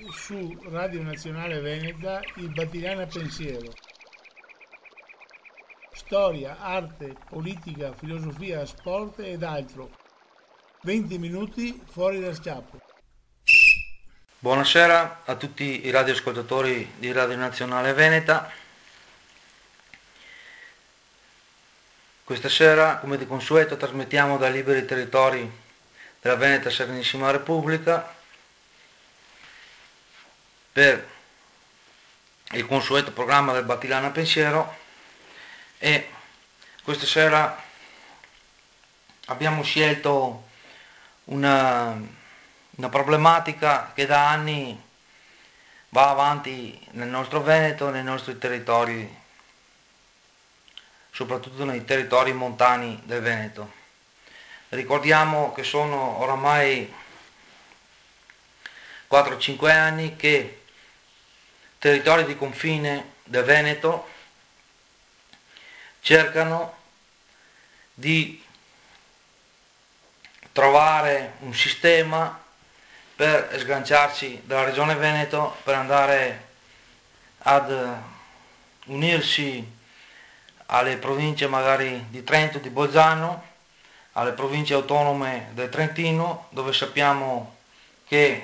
su Radio Nazionale Veneta il Battigliana Pensiero. Storia, arte, politica, filosofia, sport ed altro. 20 minuti fuori da schiaffo. Buonasera a tutti i radioascoltatori di Radio Nazionale Veneta. Questa sera, come di consueto, trasmettiamo dai liberi territori della Veneta Serenissima Repubblica per il consueto programma del Battilana Pensiero, e questa sera abbiamo scelto una problematica che da anni va avanti nel nostro Veneto, nei nostri territori, soprattutto nei territori montani del Veneto. Ricordiamo che sono oramai 4-5 anni che territori di confine del Veneto cercano di trovare un sistema per sganciarsi dalla regione Veneto, per andare ad unirsi alle province magari di Trento, di Bolzano, alle province autonome del Trentino, dove sappiamo che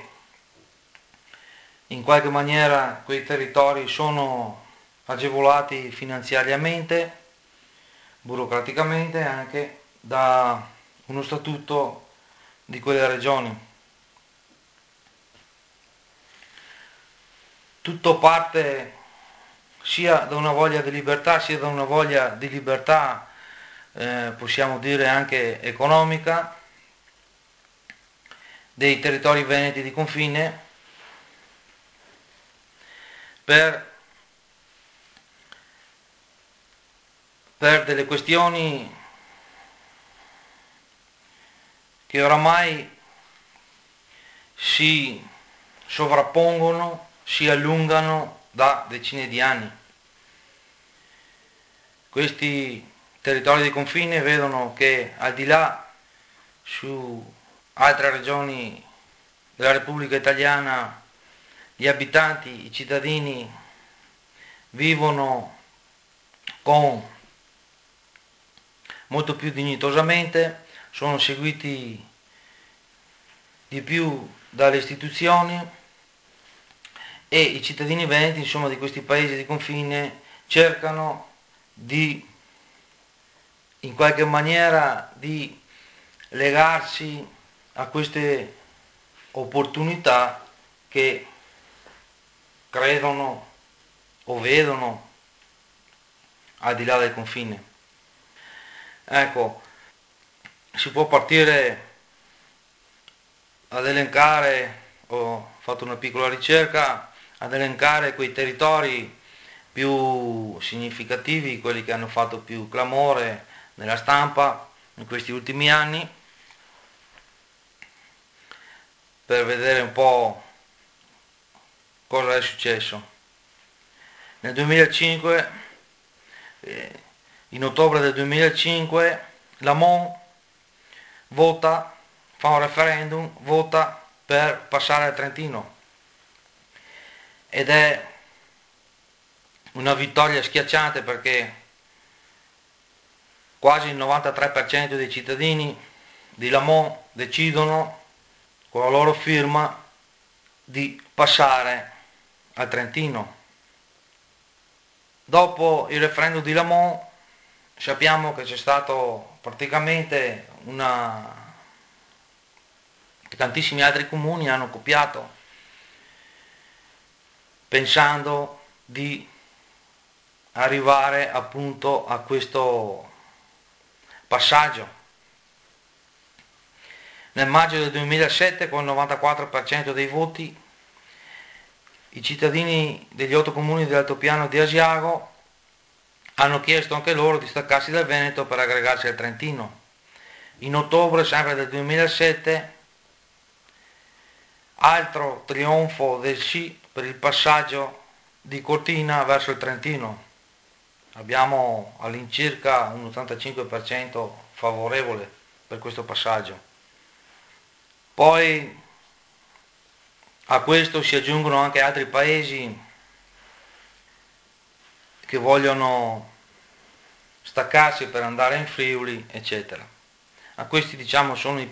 in qualche maniera quei territori sono agevolati finanziariamente, burocraticamente, anche da uno statuto di quelle regioni. Tutto parte sia da una voglia di libertà, sia da una voglia di libertà, possiamo dire anche economica, dei territori veneti di confine, per, per delle questioni che oramai si sovrappongono, si allungano da decine di anni. Questi territori di confine vedono che al di là, su altre regioni della Repubblica Italiana, gli abitanti, i cittadini vivono con molto più dignitosamente, sono seguiti di più dalle istituzioni, e i cittadini veneti, insomma, di questi paesi di confine cercano di, in qualche maniera, di legarsi a queste opportunità che credono o vedono al di là del confine. Ecco, si può partire ad elencare, ho fatto una piccola ricerca, ad elencare quei territori più significativi, quelli che hanno fatto più clamore nella stampa in questi ultimi anni, per vedere un po' cosa è successo. Nel 2005, in ottobre del 2005, la Mon vota, fa un referendum, vota per passare al Trentino, ed è una vittoria schiacciante, perché quasi il 93% dei cittadini di Lamont decidono con la loro firma di passare al Trentino. Dopo il referendum di Lamont sappiamo che c'è stato praticamente tantissimi altri comuni hanno copiato, pensando di arrivare appunto a questo passaggio. Nel maggio del 2007, con il 94% dei voti, i cittadini degli 8 comuni dell'altopiano di Asiago hanno chiesto anche loro di staccarsi dal Veneto per aggregarsi al Trentino. In ottobre, sempre del 2007, altro trionfo del sì per il passaggio di Cortina verso il Trentino. Abbiamo all'incirca un 85% favorevole per questo passaggio. Poi A questo si aggiungono anche altri paesi che vogliono staccarsi per andare in Friuli, eccetera. A questi diciamo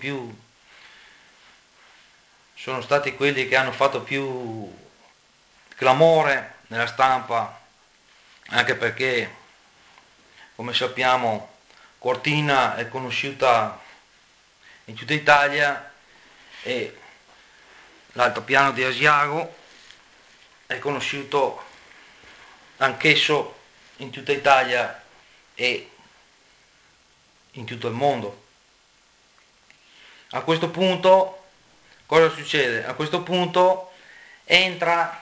sono stati quelli che hanno fatto più clamore nella stampa, anche perché, come sappiamo, Cortina è conosciuta in tutta Italia e l'altopiano di Asiago è conosciuto anch'esso in tutta Italia e in tutto il mondo. A questo punto, cosa succede? A questo punto entra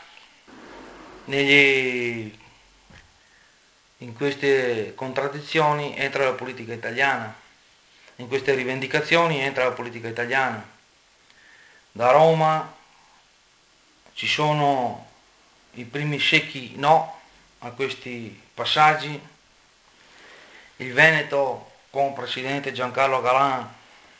negli, in queste contraddizioni entra la politica italiana, in queste rivendicazioni entra la politica italiana. Da Roma ci sono i primi secchi no a questi passaggi. Il Veneto con presidente Giancarlo Galan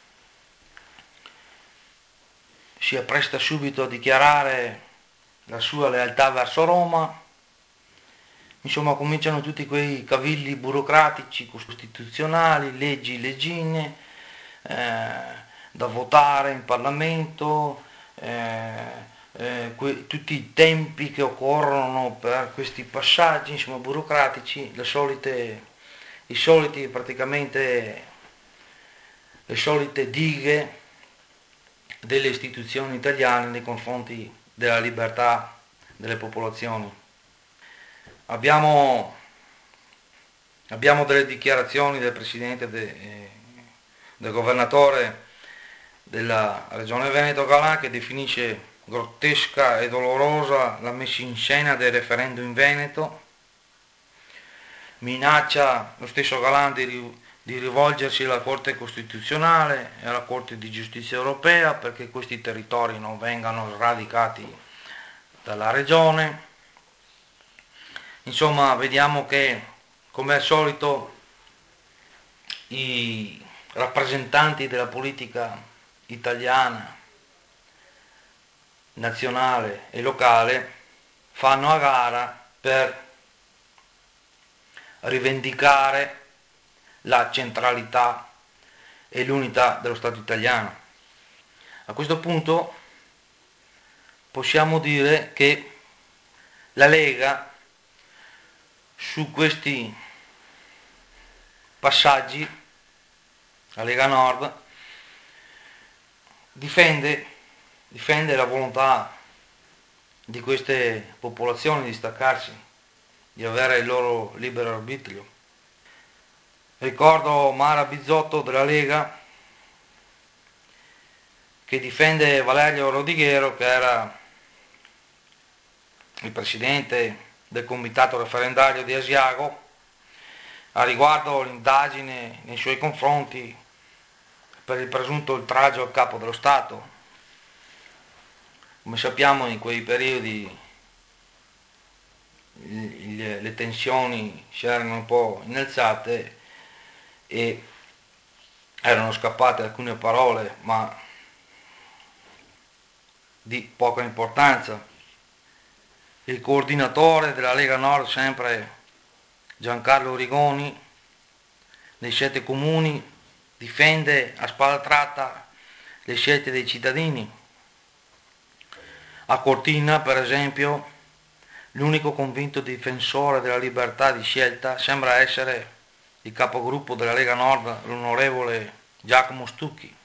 si appresta subito a dichiarare la sua lealtà verso Roma. Insomma, cominciano tutti quei cavilli burocratici, costituzionali, leggi, leggine, da votare in Parlamento, tutti i tempi che occorrono per questi passaggi, insomma, burocratici, i soliti praticamente, le solite dighe delle istituzioni italiane nei confronti della libertà delle popolazioni. Abbiamo, abbiamo delle dichiarazioni del presidente, del governatore della regione Veneto Galan, che definisce grottesca e dolorosa la messa in scena del referendum in Veneto, minaccia lo stesso Galan di rivolgersi alla Corte Costituzionale e alla Corte di Giustizia Europea perché questi territori non vengano sradicati dalla regione. Insomma, vediamo che, come al solito, i rappresentanti della politica italiana, nazionale e locale, fanno a gara per rivendicare la centralità e l'unità dello Stato italiano. A questo punto possiamo dire che la Lega su questi passaggi, la Lega Nord, difende la volontà di queste popolazioni di staccarsi, di avere il loro libero arbitrio. Ricordo Mara Bizzotto della Lega che difende Valerio Rodighiero, che era il presidente del comitato referendario di Asiago, a riguardo l'indagine nei suoi confronti per il presunto oltraggio al capo dello Stato. Come sappiamo, in quei periodi le tensioni si erano un po' innalzate e erano scappate alcune parole, ma di poca importanza. Il coordinatore della Lega Nord, sempre Giancarlo Rigoni, nei 7 comuni, difende a spada tratta le scelte dei cittadini. A Cortina, per esempio, l'unico convinto difensore della libertà di scelta sembra essere il capogruppo della Lega Nord, l'onorevole Giacomo Stucchi,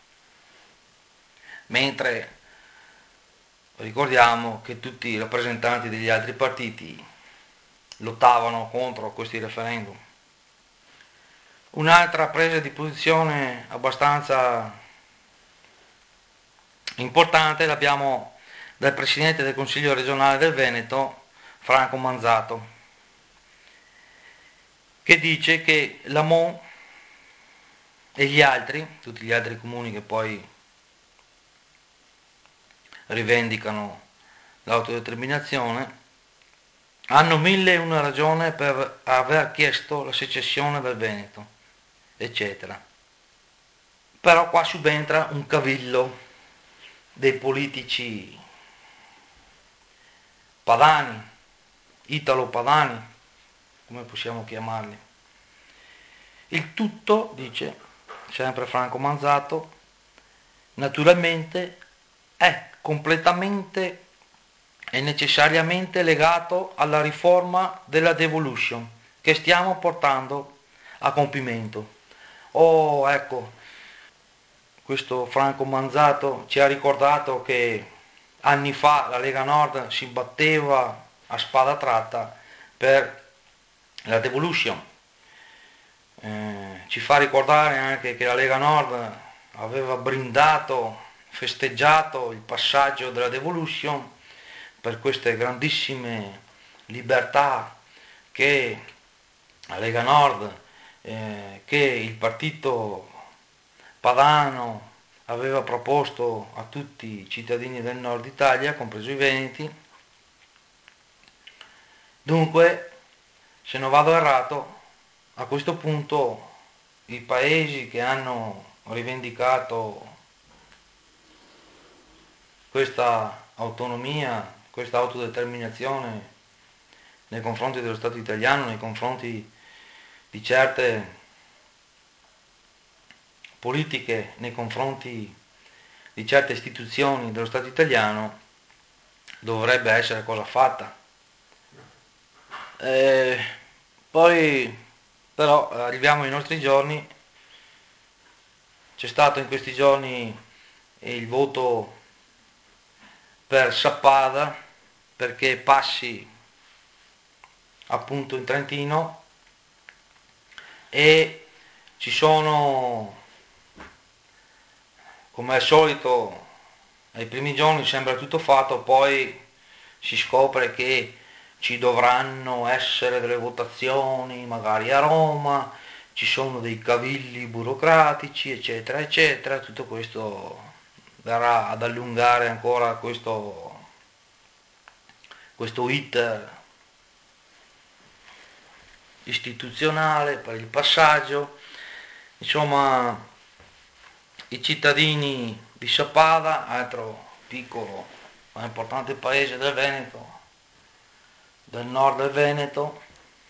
mentre ricordiamo che tutti i rappresentanti degli altri partiti lottavano contro questi referendum. Un'altra presa di posizione abbastanza importante l'abbiamo dal presidente del Consiglio regionale del Veneto, Franco Manzato, che dice che l'Amon e gli altri, tutti gli altri comuni che poi rivendicano l'autodeterminazione, hanno mille e una ragione per aver chiesto la secessione del Veneto, eccetera. Però qua subentra un cavillo dei politici padani, italo-padani, come possiamo chiamarli. Il tutto, dice sempre Franco Manzato, naturalmente è completamente e necessariamente legato alla riforma della devolution che stiamo portando a compimento. Oh, ecco, questo Franco Manzato ci ha ricordato che anni fa la Lega Nord si batteva a spada tratta per la devolution. Ci fa ricordare anche che la Lega Nord aveva brindato, festeggiato il passaggio della devolution per queste grandissime libertà che la Lega Nord, che il partito padano aveva proposto a tutti i cittadini del nord Italia, compreso i veneti. Dunque, se non vado errato, a questo punto i paesi che hanno rivendicato questa autonomia, questa autodeterminazione nei confronti dello Stato italiano, nei confronti di certe politiche, nei confronti di certe istituzioni dello Stato italiano, dovrebbe essere cosa fatta. Eh, Poi però arriviamo ai nostri giorni, c'è stato in questi giorni il voto per Sappada perché passi appunto in Trentino e ci sono, come al solito, ai primi giorni sembra tutto fatto, poi si scopre che ci dovranno essere delle votazioni magari a Roma, ci sono dei cavilli burocratici, eccetera, eccetera. Tutto questo verrà ad allungare ancora questo iter istituzionale per il passaggio. Insomma, i cittadini di Sappada, altro piccolo ma importante paese del Veneto, del nord del Veneto,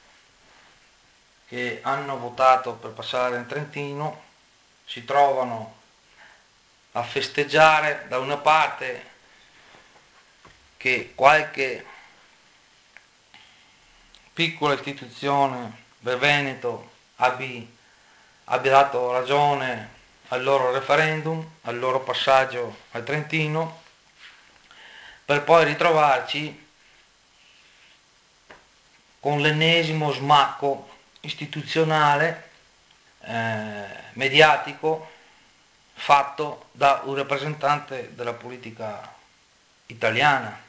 che hanno votato per passare in Trentino, si trovano a festeggiare da una parte che qualche piccola istituzione del Veneto abbia dato ragione al loro referendum, al loro passaggio al Trentino, per poi ritrovarci con l'ennesimo smacco istituzionale, mediatico, fatto da un rappresentante della politica italiana,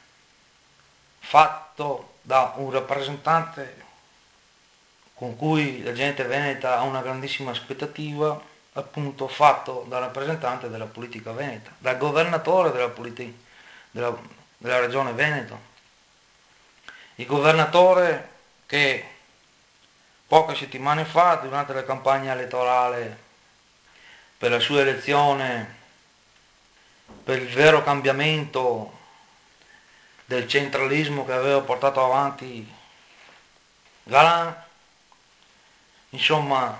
fatto da un rappresentante con cui la gente veneta ha una grandissima aspettativa, appunto fatto dal rappresentante della politica veneta, dal governatore della, della regione Veneto, il governatore che poche settimane fa, durante la campagna elettorale per la sua elezione, per il vero cambiamento del centralismo che aveva portato avanti Galan, insomma,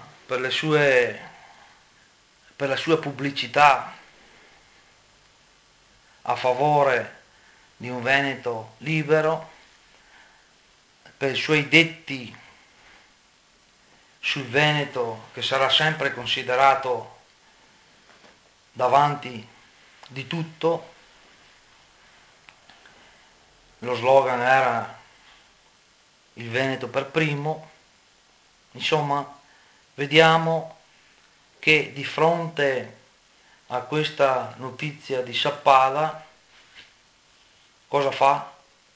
per la sua pubblicità a favore di un Veneto libero, per i suoi detti sul Veneto che sarà sempre considerato davanti di tutto. Lo slogan era il Veneto per primo. Insomma, vediamo che di fronte a questa notizia di Sappada cosa fa?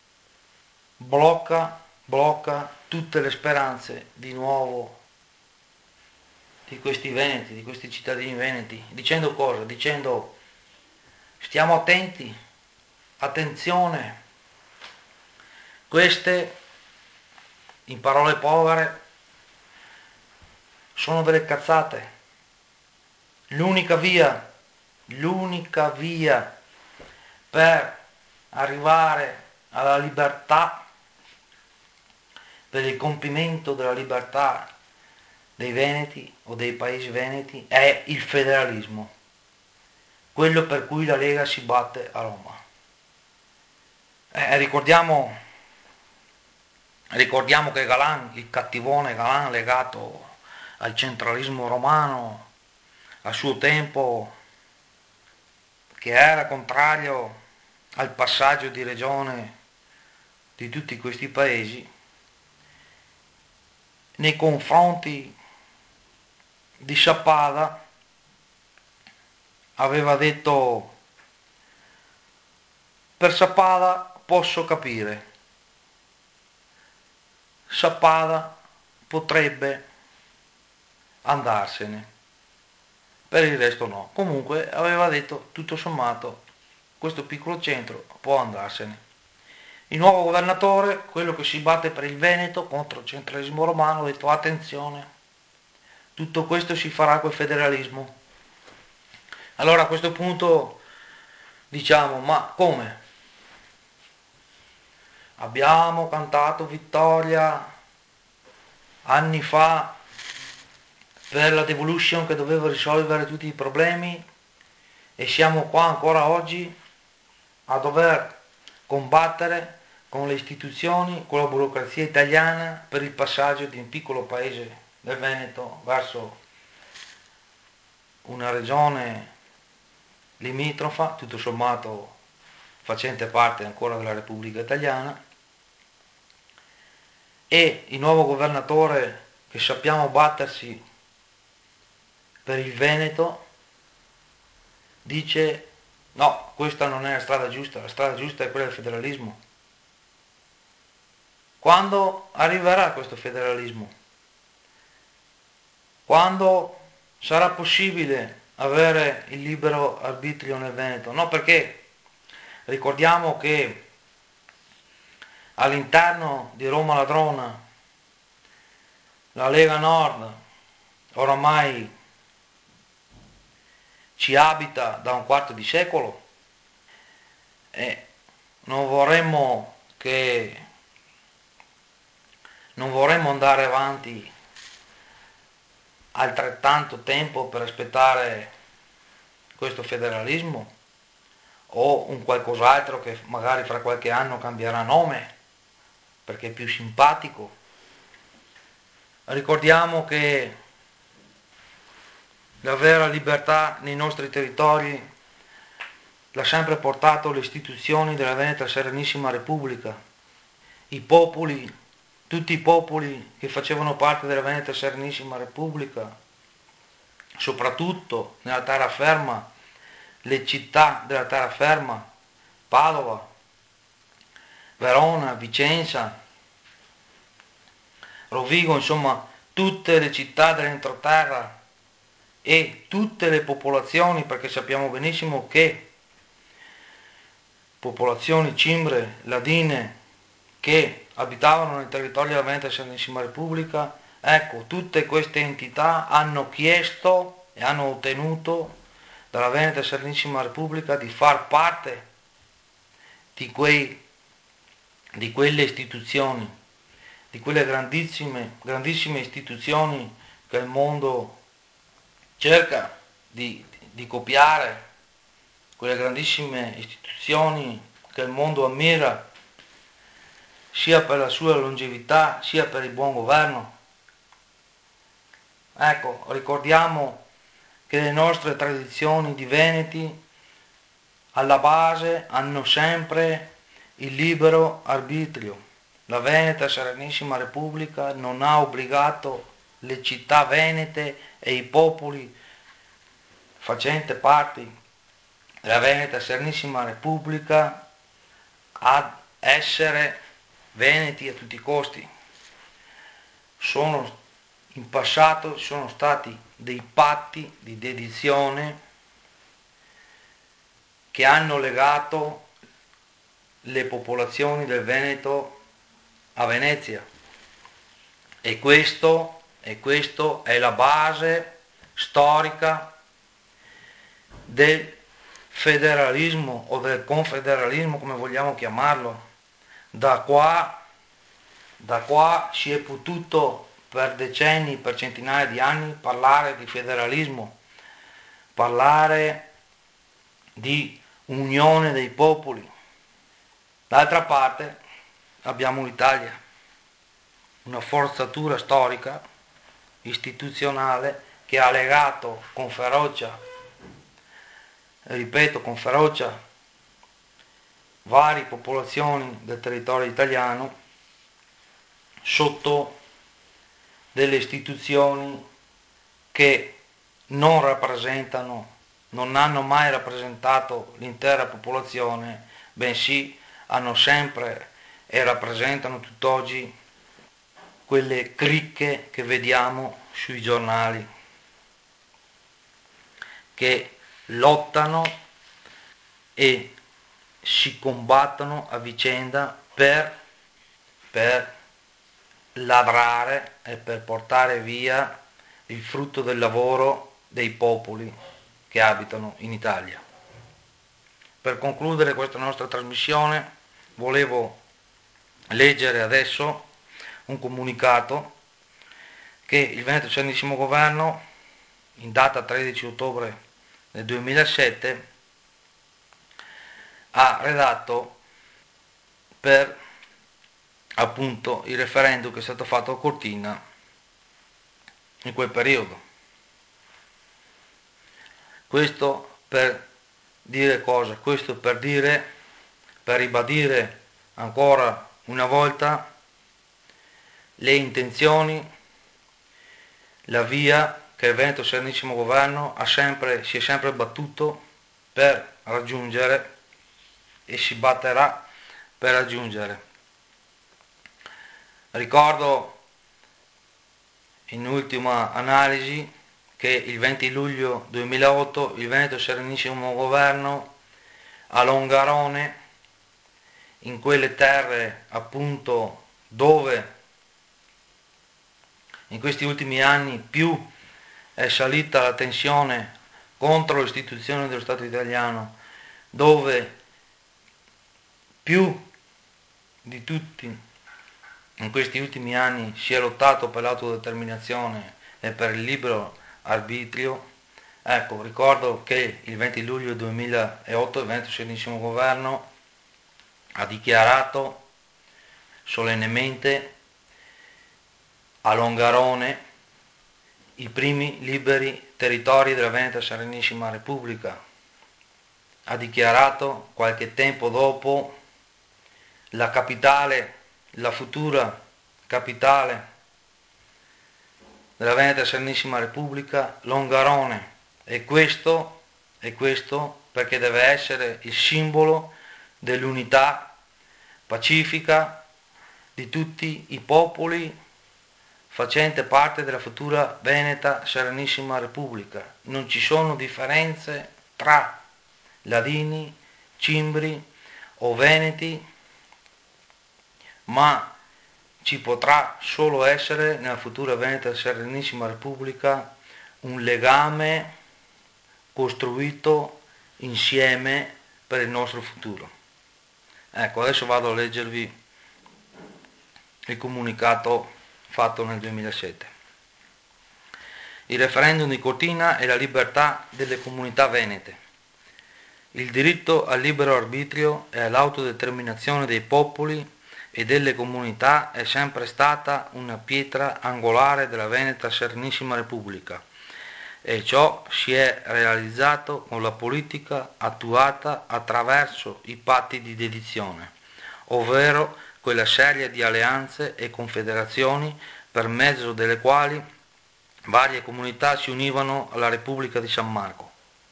Blocca tutte le speranze di nuovo di questi veneti, di questi cittadini veneti, dicendo cosa? Dicendo stiamo attenti, attenzione, queste, in parole povere, sono delle cazzate. L'unica via per arrivare alla libertà, per il compimento della libertà dei Veneti o dei paesi veneti è il federalismo, quello per cui la Lega si batte a Roma. Ricordiamo che Galan, il cattivone Galan legato al centralismo romano, a suo tempo, che era contrario al passaggio di regione di tutti questi paesi, nei confronti di Sappada aveva detto: per Sappada posso capire, Sappada potrebbe andarsene, per il resto no. Comunque aveva detto, tutto sommato, questo piccolo centro può andarsene. Il nuovo governatore, quello che si batte per il Veneto contro il centralismo romano, ha detto: attenzione, tutto questo si farà col federalismo. Allora a questo punto diciamo: ma come? Abbiamo cantato vittoria anni fa per la devolution che doveva risolvere tutti i problemi e siamo qua ancora oggi a dover combattere con le istituzioni, con la burocrazia italiana per il passaggio di un piccolo paese del Veneto verso una regione limitrofa, tutto sommato facente parte ancora della Repubblica Italiana, e il nuovo governatore, che sappiamo battersi per il Veneto, dice: no, questa non è la strada giusta è quella del federalismo. Quando arriverà questo federalismo? Quando sarà possibile avere il libero arbitrio nel Veneto? No, perché ricordiamo che all'interno di Roma Ladrona la Lega Nord oramai ci abita da un quarto di secolo e non vorremmo che non vorremmo andare avanti altrettanto tempo per aspettare questo federalismo o un qualcos'altro che magari fra qualche anno cambierà nome perché è più simpatico. Ricordiamo che la vera libertà nei nostri territori l'ha sempre portato le istituzioni della Veneta Serenissima Repubblica. I popoli, tutti i popoli che facevano parte della Veneta Serenissima Repubblica, soprattutto nella terraferma, le città della terraferma, Padova, Verona, Vicenza, Rovigo, insomma tutte le città dell'entroterra e tutte le popolazioni, perché sappiamo benissimo che popolazioni cimbre, ladine, che abitavano nel territorio della Veneta Serenissima Repubblica, ecco, tutte queste entità hanno chiesto e hanno ottenuto dalla Veneta Serenissima Repubblica di far parte di, di quelle istituzioni, di quelle grandissime istituzioni che il mondo cerca di copiare, quelle grandissime istituzioni che il mondo ammira sia per la sua longevità sia per il buon governo. Ecco, ricordiamo che le nostre tradizioni di Veneti alla base hanno sempre il libero arbitrio. La Veneta Serenissima Repubblica non ha obbligato le città venete e i popoli facenti parte della Veneta Serenissima Repubblica ad essere veneti a tutti i costi. In passato sono stati dei patti di dedizione che hanno legato le popolazioni del Veneto a Venezia e questo è la base storica del federalismo o del confederalismo, come vogliamo chiamarlo. Da qua si è potuto per decenni, per centinaia di anni parlare di federalismo, parlare di unione dei popoli. D'altra parte abbiamo l'Italia, una forzatura storica, istituzionale, che ha legato con ferocia, ripeto, con ferocia, varie popolazioni del territorio italiano sotto delle istituzioni che non rappresentano, non hanno mai rappresentato l'intera popolazione, bensì hanno sempre e rappresentano tutt'oggi quelle cricche che vediamo sui giornali, che lottano e si combattono a vicenda per lavorare e per portare via il frutto del lavoro dei popoli che abitano in Italia. Per concludere questa nostra trasmissione volevo leggere adesso un comunicato che il Veneto Serenissimo Governo, in data 13 ottobre del 2007, ha redatto per appunto il referendum che è stato fatto a Cortina in quel periodo. Questo per dire cosa? Questo per dire, per ribadire ancora una volta le intenzioni, la via che il Veneto Serenissimo Governo si è sempre battuto per raggiungere e si batterà per raggiungere. Ricordo in ultima analisi che il 20 luglio 2008 il Veneto Serenissimo Governo a Longarone, in quelle terre appunto dove in questi ultimi anni più è salita la tensione contro l'istituzione dello Stato italiano, dove più di tutti in questi ultimi anni si è lottato per l'autodeterminazione e per il libero arbitrio. Ecco, ricordo che il 20 luglio 2008 il Veneto Serenissimo Governo ha dichiarato solennemente a Longarone i primi liberi territori della Veneta Serenissima Repubblica. Ha dichiarato qualche tempo dopo la capitale, la futura capitale della Veneta Serenissima Repubblica, Longarone, e questo perché deve essere il simbolo dell'unità pacifica di tutti i popoli facente parte della futura Veneta Serenissima Repubblica. Non ci sono differenze tra ladini, cimbri o veneti, ma ci potrà solo essere nella futura Veneta Serenissima Repubblica un legame costruito insieme per il nostro futuro. Ecco, adesso vado a leggervi il comunicato fatto nel 2007. Il referendum di Cortina e la libertà delle comunità venete. Il diritto al libero arbitrio e all'autodeterminazione dei popoli e delle comunità è sempre stata una pietra angolare della Veneta Serenissima Repubblica, e ciò si è realizzato con la politica attuata attraverso i patti di dedizione, ovvero quella serie di alleanze e confederazioni per mezzo delle quali varie comunità si univano alla Repubblica di San Marco.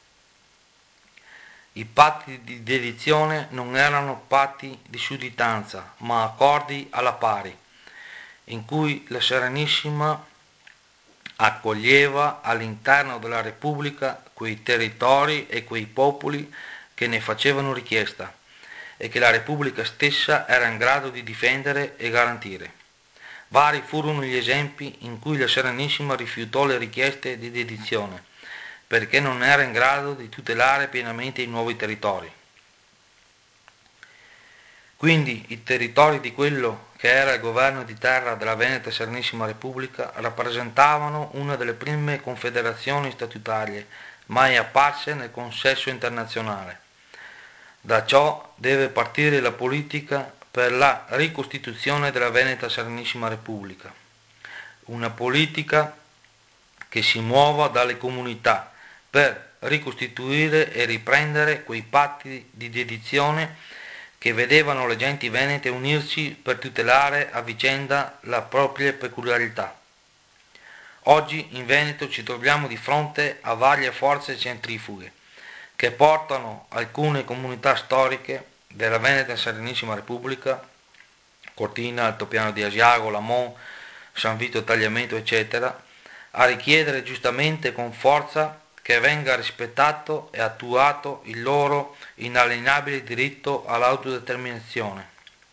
I patti di dedizione non erano patti di sudditanza, ma accordi alla pari, in cui la Serenissima accoglieva all'interno della Repubblica quei territori e quei popoli che ne facevano richiesta e che la Repubblica stessa era in grado di difendere e garantire. Vari furono gli esempi in cui la Serenissima rifiutò le richieste di dedizione, perché non era in grado di tutelare pienamente i nuovi territori. Quindi i territori di quello che era il governo di terra della Veneta Serenissima Repubblica rappresentavano una delle prime confederazioni statutarie mai apparse nel consesso internazionale. Da ciò deve partire la politica per la ricostituzione della Veneta Serenissima Repubblica, una politica che si muova dalle comunità per ricostituire e riprendere quei patti di dedizione che vedevano le genti venete unirsi per tutelare a vicenda le proprie peculiarità. Oggi in Veneto ci troviamo di fronte a varie forze centrifughe che portano alcune comunità storiche della Veneta Serenissima Repubblica, Cortina, Altopiano di Asiago, Lamont, San Vito Tagliamento, eccetera, a richiedere giustamente con forza che venga rispettato e attuato il loro inalienabile diritto all'autodeterminazione.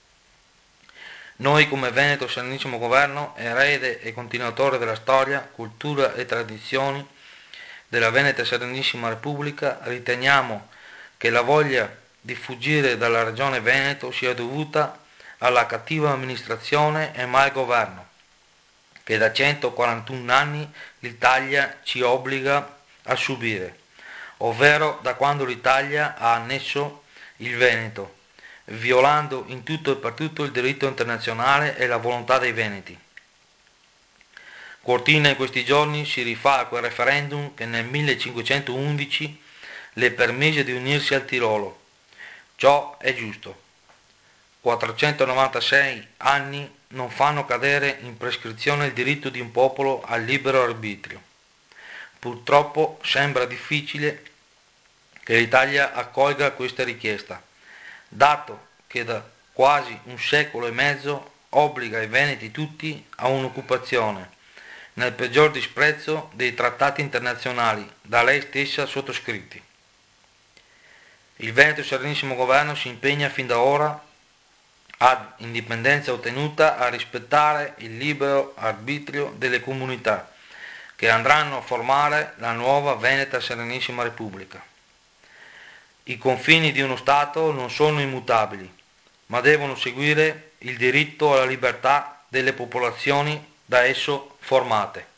Noi come Veneto Serenissimo Governo, erede e continuatore della storia, cultura e tradizioni della Veneta Serenissima Repubblica, riteniamo che la voglia di fuggire dalla regione Veneto sia dovuta alla cattiva amministrazione e malgoverno che da 141 anni l'Italia ci obbliga a subire, ovvero da quando l'Italia ha annesso il Veneto, violando in tutto e per tutto il diritto internazionale e la volontà dei veneti. Cortina in questi giorni si rifà a quel referendum che nel 1511 le permise di unirsi al Tirolo. Ciò è giusto. 496 anni non fanno cadere in prescrizione il diritto di un popolo al libero arbitrio. Purtroppo sembra difficile che l'Italia accolga questa richiesta, dato che da quasi un secolo e mezzo obbliga i veneti tutti a un'occupazione, nel peggior disprezzo dei trattati internazionali da lei stessa sottoscritti. Il Veneto Serenissimo Governo si impegna fin da ora, ad indipendenza ottenuta, a rispettare il libero arbitrio delle comunità che andranno a formare la nuova Veneta Serenissima Repubblica. I confini di uno Stato non sono immutabili, ma devono seguire il diritto alla libertà delle popolazioni da esso formate.